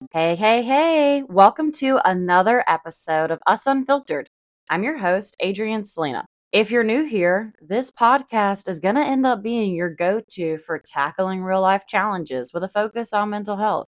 Hey, hey, hey. Welcome to another episode of Us Unfiltered. I'm your host, Adrienne Selena. If you're new here, this podcast is going to end up being your go to for tackling real life challenges with a focus on mental health.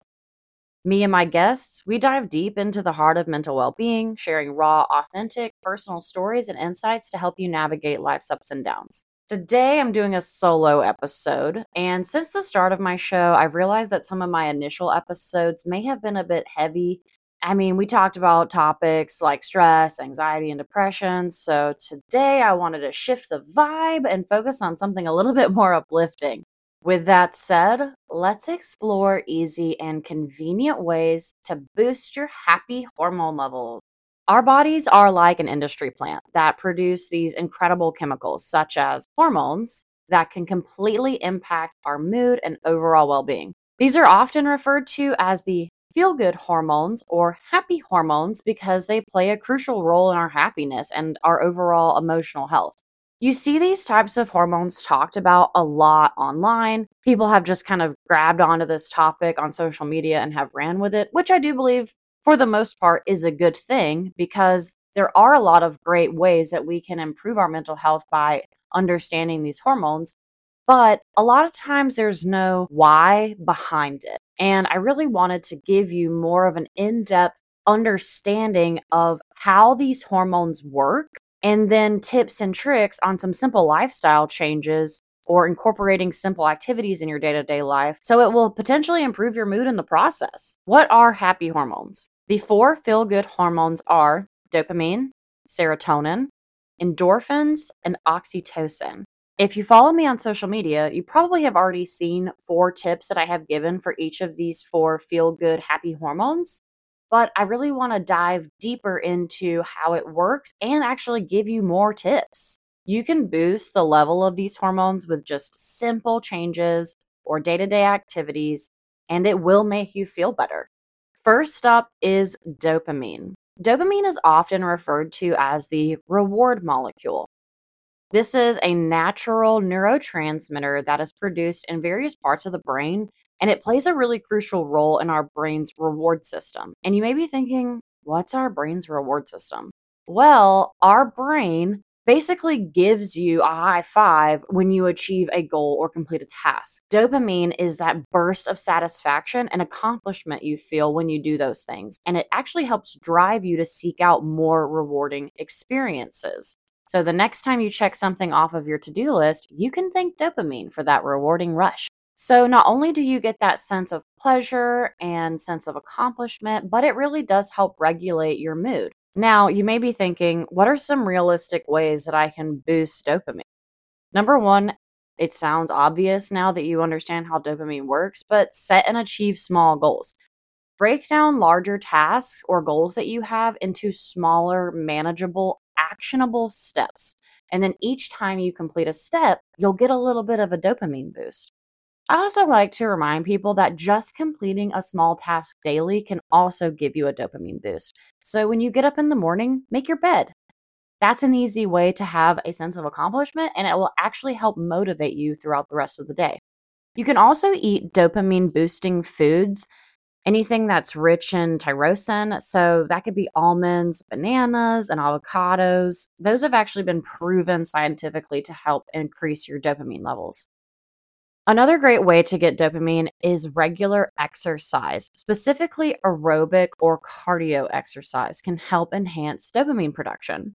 Me and my guests, we dive deep into the heart of mental well being, sharing raw, authentic, personal stories and insights to help you navigate life's ups and downs. Today, I'm doing a solo episode, and since the start of my show, I've realized that some of my initial episodes may have been a bit heavy. We talked about topics like stress, anxiety, and depression. So today, I wanted to shift the vibe and focus on something a little bit more uplifting. With that said, let's explore easy and convenient ways to boost your happy hormone levels. Our bodies are like an industry plant that produce these incredible chemicals, such as hormones, that can completely impact our mood and overall well being. These are often referred to as the feel good hormones or happy hormones because they play a crucial role in our happiness and our overall emotional health. You see these types of hormones talked about a lot online. People have just kind of grabbed onto this topic on social media and have ran with it, which I do believe for the most part is a good thing because there are a lot of great ways that we can improve our mental health by understanding these hormones. But a lot of times there's no why behind it. And I really wanted to give you more of an in depth understanding of how these hormones work and then tips and tricks on some simple lifestyle changes or incorporating simple activities in your day to day life so it will potentially improve your mood in the process. What are happy hormones? The four feel good hormones are dopamine, serotonin, endorphins, and oxytocin. If you follow me on social media, you probably have already seen 4 tips that I have given for each of these 4 feel good happy hormones. But I really want to dive deeper into how it works and actually give you more tips. You can boost the level of these hormones with just simple changes or day to day activities, and it will make you feel better. First up is dopamine. Dopamine is often referred to as the reward molecule. This is a natural neurotransmitter that is produced in various parts of the brain, and it plays a really crucial role in our brain's reward system. And you may be thinking, what's our brain's reward system? Well, our brain basically gives you a high five when you achieve a goal or complete a task. Dopamine is that burst of satisfaction and accomplishment you feel when you do those things, and it actually helps drive you to seek out more rewarding experiences. So the next time you check something off of your to do list, you can thank dopamine for that rewarding rush. So not only do you get that sense of pleasure and sense of accomplishment, but it really does help regulate your mood. Now, you may be thinking, what are some realistic ways that I can boost dopamine? Number one, it sounds obvious now that you understand how dopamine works, but set and achieve small goals. Break down larger tasks or goals that you have into smaller, manageable, actionable steps. And then each time you complete a step, you'll get a little bit of a dopamine boost. I also like to remind people that just completing a small task daily can also give you a dopamine boost. So when you get up in the morning, make your bed. That's an easy way to have a sense of accomplishment, and it will actually help motivate you throughout the rest of the day. You can also eat dopamine boosting foods, anything that's rich in tyrosine. So that could be almonds, bananas, and avocados. Those have actually been proven scientifically to help increase your dopamine levels. Another great way to get dopamine is regular exercise, specifically aerobic or cardio exercise can help enhance dopamine production.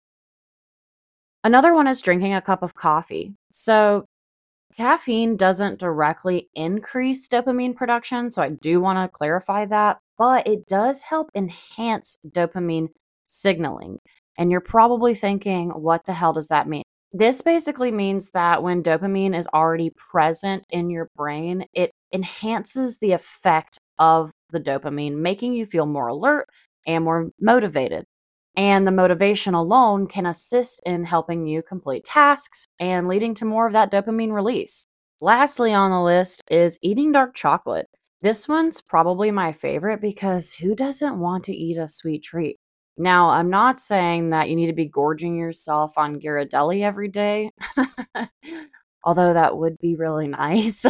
Another one is drinking a cup of coffee. So caffeine doesn't directly increase dopamine production, so I do want to clarify that, but it does help enhance dopamine signaling. And you're probably thinking, what the hell does that mean? This basically means that when dopamine is already present in your brain, it enhances the effect of the dopamine, making you feel more alert and more motivated. And the motivation alone can assist in helping you complete tasks and leading to more of that dopamine release. Lastly on the list is eating dark chocolate. This one's probably my favorite because who doesn't want to eat a sweet treat? Now, I'm not saying that you need to be gorging yourself on Ghirardelli every day, although that would be really nice.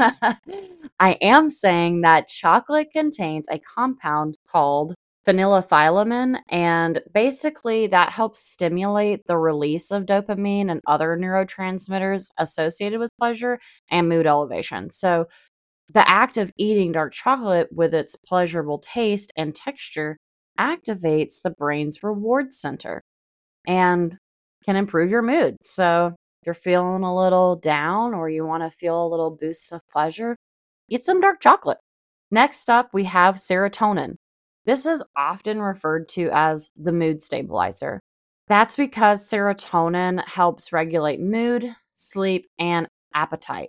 I am saying that chocolate contains a compound called phenylethylamine, and basically that helps stimulate the release of dopamine and other neurotransmitters associated with pleasure and mood elevation. So, the act of eating dark chocolate with its pleasurable taste and texture activates the brain's reward center and can improve your mood. So, if you're feeling a little down or you want to feel a little boost of pleasure, eat some dark chocolate. Next up, we have serotonin. This is often referred to as the mood stabilizer. That's because serotonin helps regulate mood, sleep, and appetite.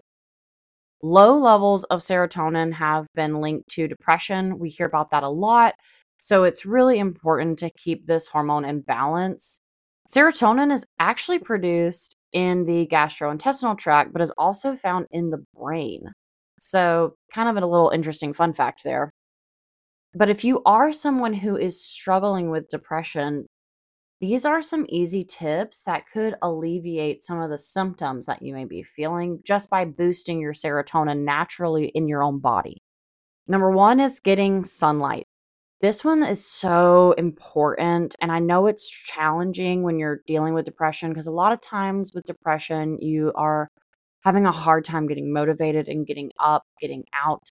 Low levels of serotonin have been linked to depression. We hear about that a lot. So it's really important to keep this hormone in balance. Serotonin is actually produced in the gastrointestinal tract, but is also found in the brain. So, kind of a little interesting fun fact there. But if you are someone who is struggling with depression, these are some easy tips that could alleviate some of the symptoms that you may be feeling just by boosting your serotonin naturally in your own body. Number one is getting sunlight. This one is so important. And I know it's challenging when you're dealing with depression because a lot of times with depression, you are having a hard time getting motivated and getting up, getting out.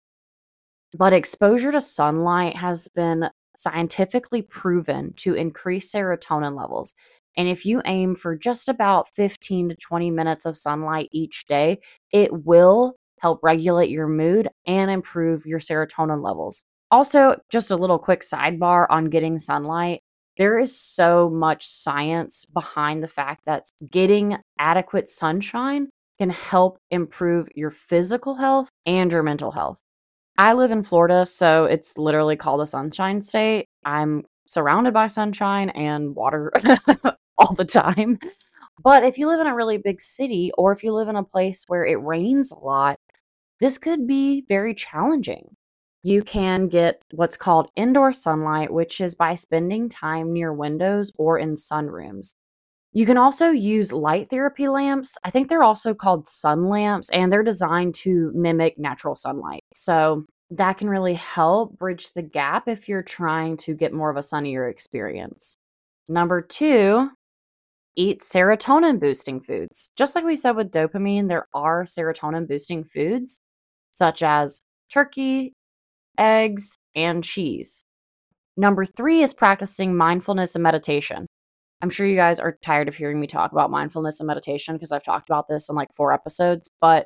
But exposure to sunlight has been scientifically proven to increase serotonin levels. And if you aim for just about 15 to 20 minutes of sunlight each day, it will help regulate your mood and improve your serotonin levels. Also, just a little quick sidebar on getting sunlight. There is so much science behind the fact that getting adequate sunshine can help improve your physical health and your mental health. I live in Florida, so it's literally called a sunshine state. I'm surrounded by sunshine and water all the time. But if you live in a really big city or if you live in a place where it rains a lot, this could be very challenging. You can get what's called indoor sunlight, which is by spending time near windows or in sunrooms. You can also use light therapy lamps. I think they're also called sun lamps, and they're designed to mimic natural sunlight. So that can really help bridge the gap if you're trying to get more of a sunnier experience. Number two, eat serotonin boosting foods. Just like we said with dopamine, there are serotonin boosting foods such as turkey, eggs, and cheese. Number three is practicing mindfulness and meditation. I'm sure you guys are tired of hearing me talk about mindfulness and meditation because I've talked about this in like 4 episodes, but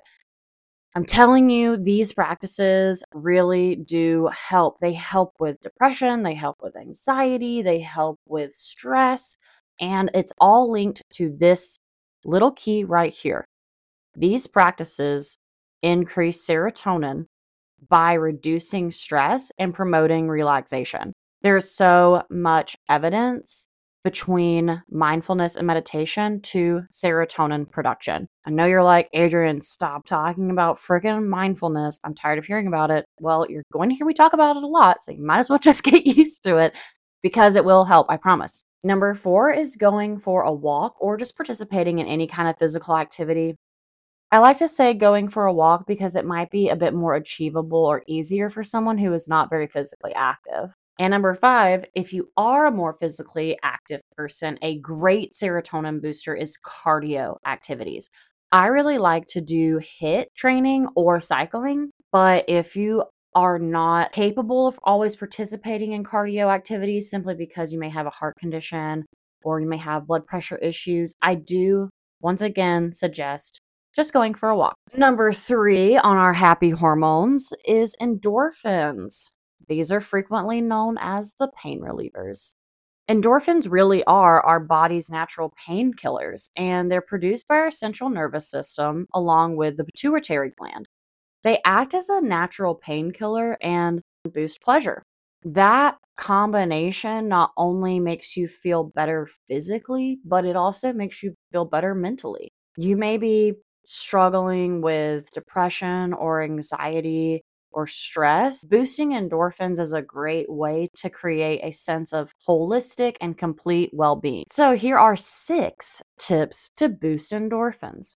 I'm telling you, these practices really do help. They help with depression, they help with anxiety, they help with stress, and it's all linked to this little key right here. These practices increase serotonin by reducing stress and promoting relaxation. There's so much evidence between mindfulness and meditation to serotonin production. I know you're like, Adrian, stop talking about freaking mindfulness. I'm tired of hearing about it. Well, you're going to hear me talk about it a lot, so you might as well just get used to it because it will help, I promise. Number four is going for a walk or just participating in any kind of physical activity. I like to say going for a walk because it might be a bit more achievable or easier for someone who is not very physically active. And number five, if you are a more physically active person, a great serotonin booster is cardio activities. I really like to do HIIT training or cycling, but if you are not capable of always participating in cardio activities simply because you may have a heart condition or you may have blood pressure issues, I do once again suggest just going for a walk. Number three on our happy hormones is endorphins. These are frequently known as the pain relievers. Endorphins really are our body's natural painkillers, and they're produced by our central nervous system along with the pituitary gland. They act as a natural painkiller and boost pleasure. That combination not only makes you feel better physically, but it also makes you feel better mentally. You may be struggling with depression or anxiety or stress. Boosting endorphins is a great way to create a sense of holistic and complete well being. So, here are 6 tips to boost endorphins.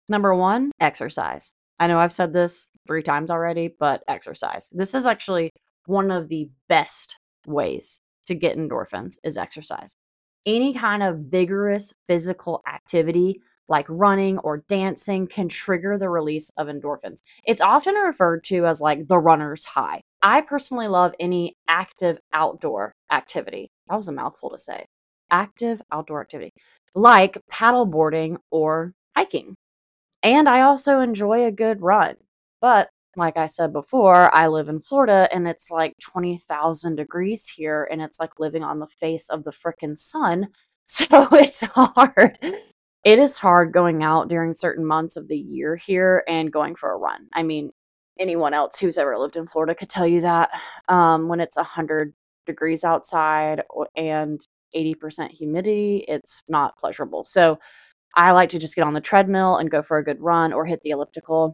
Number one, exercise. I know I've said this 3 times already, but exercise. This is actually one of the best ways to get endorphins is exercise. Any kind of vigorous physical activity like running or dancing can trigger the release of endorphins. It's often referred to as like the runner's high. I personally love any active outdoor activity. That was a mouthful to say. Active outdoor activity like paddleboarding or hiking. And I also enjoy a good run. But like I said before, I live in Florida and it's like 20,000 degrees here and it's like living on the face of the frickin' sun. So it's hard. It is hard going out during certain months of the year here and going for a run. I mean, anyone else who's ever lived in Florida could tell you that when it's 100 degrees outside and 80% humidity, it's not pleasurable. So I like to just get on the treadmill and go for a good run or hit the elliptical.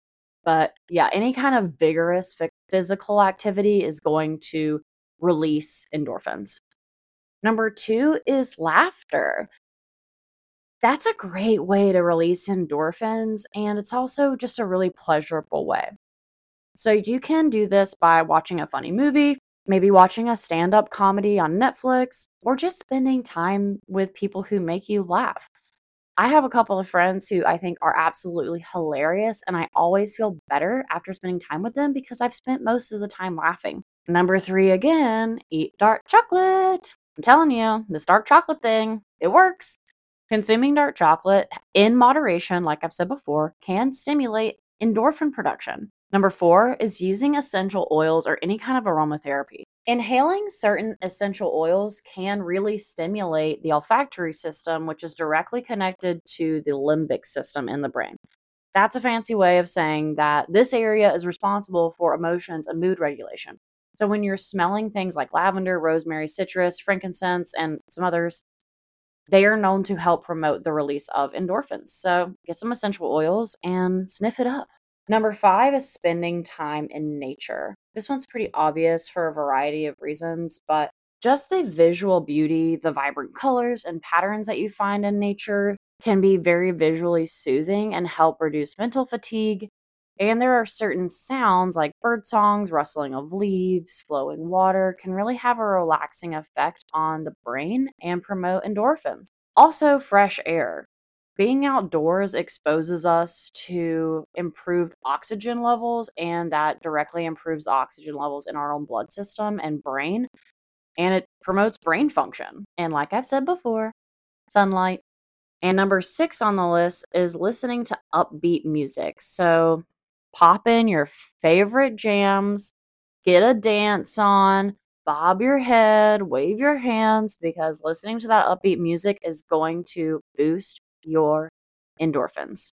But yeah, any kind of vigorous physical activity is going to release endorphins. Number two is laughter. That's a great way to release endorphins, and it's also just a really pleasurable way. So you can do this by watching a funny movie, maybe watching a stand up comedy on Netflix, or just spending time with people who make you laugh. I have a couple of friends who I think are absolutely hilarious, and I always feel better after spending time with them because I've spent most of the time laughing. Number three, again, eat dark chocolate. I'm telling you, this dark chocolate thing, it works. Consuming dark chocolate in moderation, like I've said before, can stimulate endorphin production. Number four is using essential oils or any kind of aromatherapy. Inhaling certain essential oils can really stimulate the olfactory system, which is directly connected to the limbic system in the brain. That's a fancy way of saying that this area is responsible for emotions and mood regulation. So when you're smelling things like lavender, rosemary, citrus, frankincense, and some others, they are known to help promote the release of endorphins. So get some essential oils and sniff it up. Number five is spending time in nature. This one's pretty obvious for a variety of reasons, but just the visual beauty, the vibrant colors and patterns that you find in nature can be very visually soothing and help reduce mental fatigue. And there are certain sounds like bird songs, rustling of leaves, flowing water can really have a relaxing effect on the brain and promote endorphins. Also, fresh air. Being outdoors exposes us to improved oxygen levels, and that directly improves the oxygen levels in our own blood system and brain, and it promotes brain function. And like I've said before, sunlight. And number six on the list is listening to upbeat music. So pop in your favorite jams, get a dance on, bob your head, wave your hands, because listening to that upbeat music is going to boost your endorphins.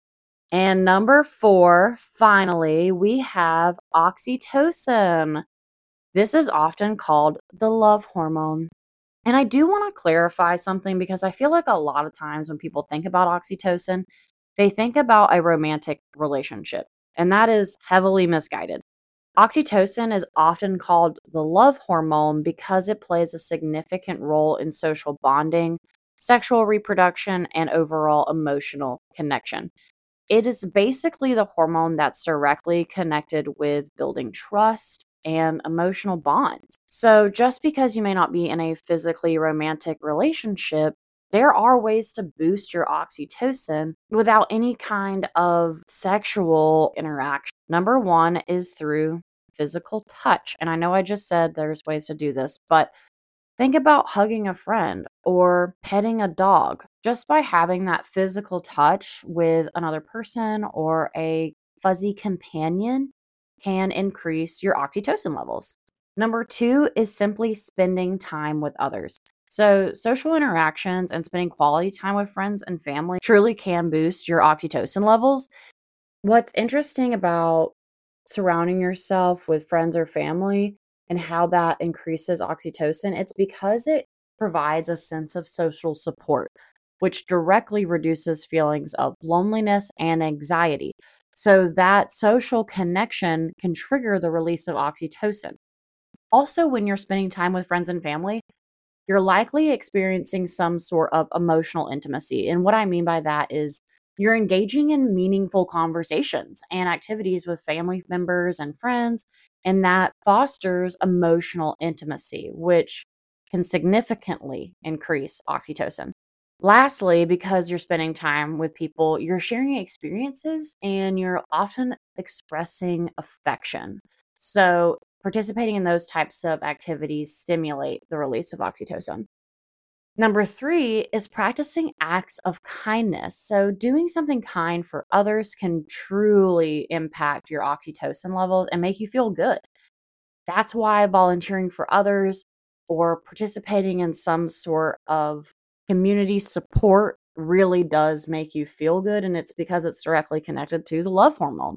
And number four, finally, we have oxytocin. This is often called the love hormone. And I do want to clarify something because I feel like a lot of times when people think about oxytocin, they think about a romantic relationship, and that is heavily misguided. Oxytocin is often called the love hormone because it plays a significant role in social bonding, sexual reproduction, and overall emotional connection. It is basically the hormone that's directly connected with building trust and emotional bonds. So, just because you may not be in a physically romantic relationship, there are ways to boost your oxytocin without any kind of sexual interaction. Number one is through physical touch. And I know I just said there's ways to do this, but think about hugging a friend or petting a dog. Just by having that physical touch with another person or a fuzzy companion can increase your oxytocin levels. Number two is simply spending time with others. So, social interactions and spending quality time with friends and family truly can boost your oxytocin levels. What's interesting about surrounding yourself with friends or family and how that increases oxytocin, it's because it provides a sense of social support, which directly reduces feelings of loneliness and anxiety. So that social connection can trigger the release of oxytocin. Also, when you're spending time with friends and family, you're likely experiencing some sort of emotional intimacy. And what I mean by that is You're engaging in meaningful conversations and activities with family members and friends, and that fosters emotional intimacy, which can significantly increase oxytocin. Lastly, because you're spending time with people, you're sharing experiences and you're often expressing affection. So, participating in those types of activities stimulate the release of oxytocin. Number three is practicing acts of kindness. So, doing something kind for others can truly impact your oxytocin levels and make you feel good. That's why volunteering for others or participating in some sort of community support really does make you feel good. And it's because it's directly connected to the love hormone.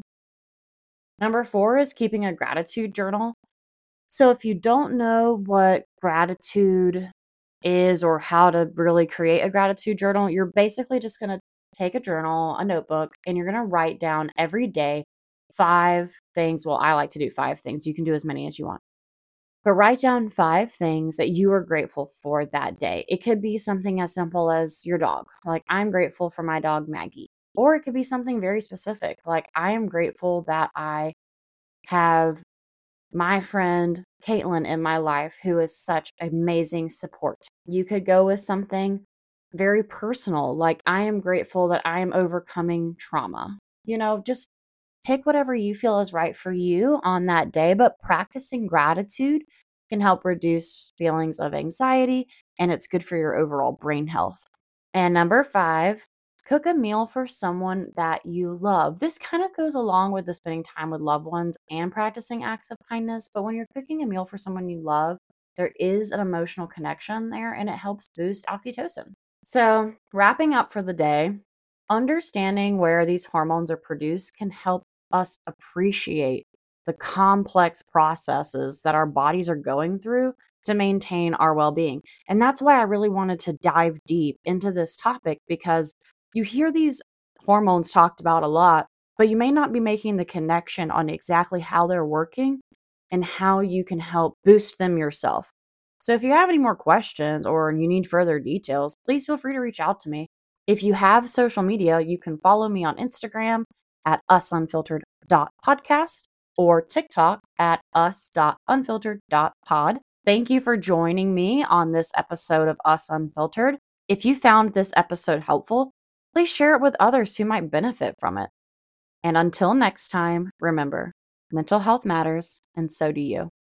Number four is keeping a gratitude journal. So, if you don't know what gratitude is or how to really create a gratitude journal, you're basically just going to take a journal, a notebook, and you're going to write down every day 5 things. Well, I like to do 5 things. You can do as many as you want. But write down 5 things that you are grateful for that day. It could be something as simple as your dog. Like, I'm grateful for my dog, Maggie. Or it could be something very specific. Like, I am grateful that I have my friend Caitlin in my life, who is such amazing support. You could go with something very personal, like I am grateful that I am overcoming trauma. Just pick whatever you feel is right for you on that day, but practicing gratitude can help reduce feelings of anxiety and it's good for your overall brain health. And number five, cook a meal for someone that you love. This kind of goes along with the spending time with loved ones and practicing acts of kindness. But when you're cooking a meal for someone you love, there is an emotional connection there and it helps boost oxytocin. So, wrapping up for the day, understanding where these hormones are produced can help us appreciate the complex processes that our bodies are going through to maintain our well being. And that's why I really wanted to dive deep into this topic because you hear these hormones talked about a lot, but you may not be making the connection on exactly how they're working and how you can help boost them yourself. So if you have any more questions or you need further details, please feel free to reach out to me. If you have social media, you can follow me on Instagram at usunfiltered.podcast or TikTok at us.unfiltered.pod. Thank you for joining me on this episode of Us Unfiltered. If you found this episode helpful, please share it with others who might benefit from it. And until next time, remember, mental health matters, and so do you.